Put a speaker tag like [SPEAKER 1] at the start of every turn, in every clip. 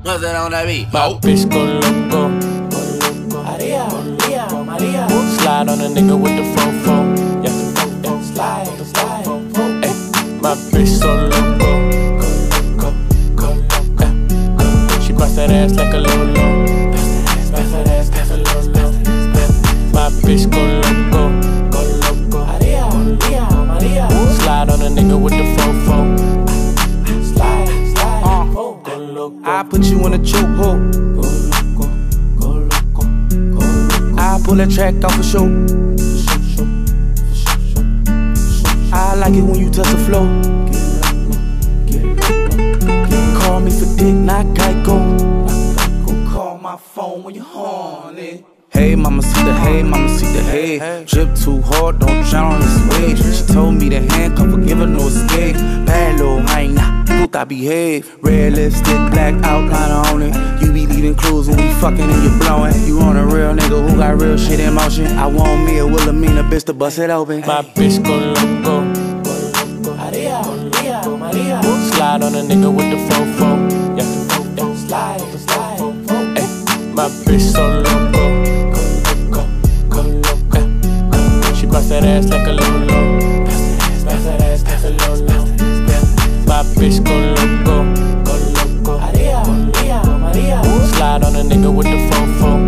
[SPEAKER 1] No se on that beat.
[SPEAKER 2] My bitch go loco.
[SPEAKER 3] Maria, Maria.
[SPEAKER 2] Slide on a nigga with the fofo. Yeah,
[SPEAKER 3] Slide.
[SPEAKER 2] ay, my bitch so loco. She bust that ass like a Lolo.
[SPEAKER 3] Pass that ass a little.
[SPEAKER 2] My bitch go loco.
[SPEAKER 3] Maria.
[SPEAKER 2] Slide on a nigga with the fofo.
[SPEAKER 3] Slide. Go loco.
[SPEAKER 1] I put you in a chokehold.
[SPEAKER 3] Go loco.
[SPEAKER 1] I pull that track off a show. I like it when you touch the floor. Call me for dick, not Geico.
[SPEAKER 3] Call my phone when you're horny.
[SPEAKER 1] Hey, mama, see the hay, mama, see the hay. Drip too hard, don't drown on this wave. She told me to handcuff her, give her no escape. Bad little hyena, puta behave. Red lipstick, black outliner on it. You be leaving clues when we fucking and you blowing. You on a real nigga who got real shit in motion. I want me a Wilhelmina bitch to bust it open.
[SPEAKER 2] My bitch go loco.
[SPEAKER 3] Maria.
[SPEAKER 2] Slide on a nigga with the fofo. Yeah,
[SPEAKER 3] Slide.
[SPEAKER 2] ay, my bitch so loco. She bust that ass like a Lolo.
[SPEAKER 3] Pass that ass a little.
[SPEAKER 2] My bitch go loco.
[SPEAKER 3] Maria.
[SPEAKER 2] Slide on a nigga with the fofo.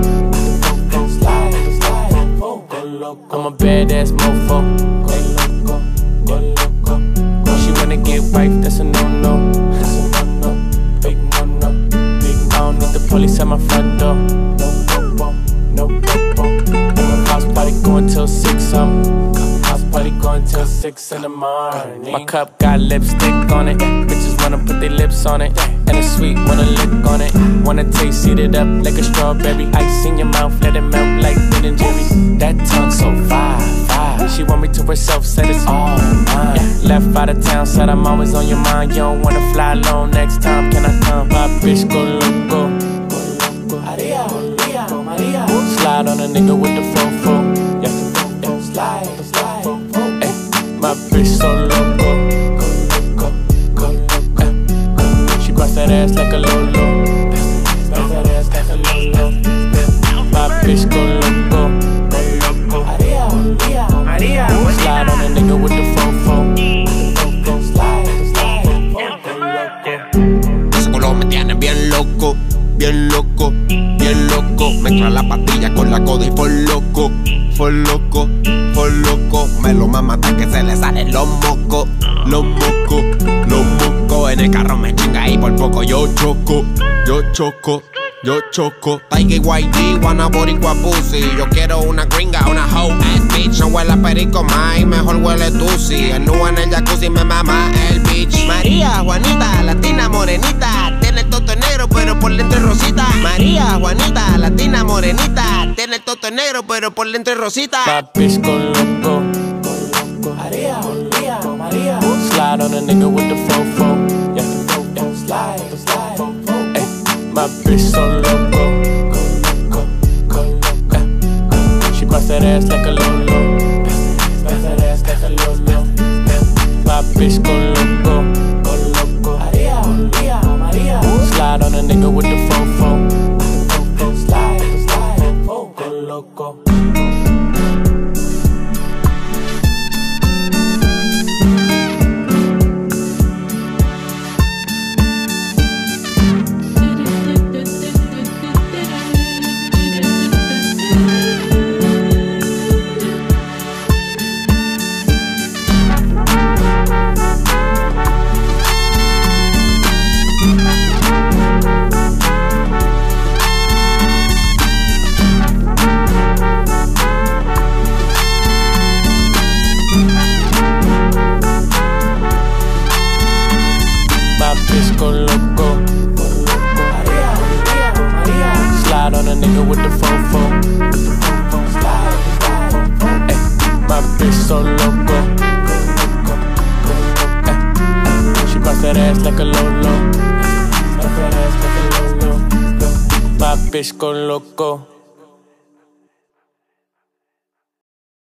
[SPEAKER 3] Slide. Go loco.
[SPEAKER 2] I'm a badass mofo.
[SPEAKER 3] Go loco.
[SPEAKER 2] She wanna get wife, that's a no-no.
[SPEAKER 3] Big no.
[SPEAKER 2] I don't need the police at my front door.
[SPEAKER 3] No popo.
[SPEAKER 2] House party going till 6, house party going till 6 in the morning. My cup got lipstick on it. Bitches wanna put their lips on it. And it's sweet, wanna lick on it. Wanna taste, eat it up like a strawberry. Ice in your mouth, let it melt like Ben and Jerry. That tongue so fire. She want me to herself, said it's all mine. Left out of town, said I'm always on your mind. You don't wanna fly alone next time, can I come? My bitch go loco.
[SPEAKER 3] Maria.
[SPEAKER 2] Slide on a nigga with the fofo. Yeah,
[SPEAKER 3] Slide.
[SPEAKER 2] ay, my bitch so loco. She bust that ass like a Lolo.
[SPEAKER 3] Pass that ass a little.
[SPEAKER 2] My bitch go loco.
[SPEAKER 3] Maria.
[SPEAKER 2] Slide on a nigga with the fofo.
[SPEAKER 3] Slide. Go loco.
[SPEAKER 4] Ese culo me tiene bien loco, bien loco, bien loco. Mezcla la pastilla con la coda y for loco. Me lo mama hasta que se le salen los mocos. En el carro me chinga y por poco yo choco. Tiger YG, wanna boricua pussy. Yo quiero una gringa, una hoe ass bitch. No huele a perico más, mejor huele tusi. El nu en el jacuzzi me mama el bitch. María, Juanita, latina morenita. Tiene el toto negro pero por dentro es rosita. María, Juanita, latina morenita. Tiene el toto negro pero por dentro es rosita.
[SPEAKER 2] My bitch go loco.
[SPEAKER 3] Maria.
[SPEAKER 2] Slide on a nigga with the fofo. Yeah,
[SPEAKER 3] Slide.
[SPEAKER 2] ay, my bitch so loco. She bust that ass like a Lolo.
[SPEAKER 3] Pass that ass a little.
[SPEAKER 2] My bitch go loco.
[SPEAKER 3] Maria.
[SPEAKER 2] Slide on a nigga with the fofo.
[SPEAKER 3] Slide. Go loco.
[SPEAKER 2] Bitch go loco.
[SPEAKER 3] Maria.
[SPEAKER 2] Slide on a nigga with the fofo. Ay, my bitch so loco. Ay, she bust that ass like a Lolo. My bitch go loco.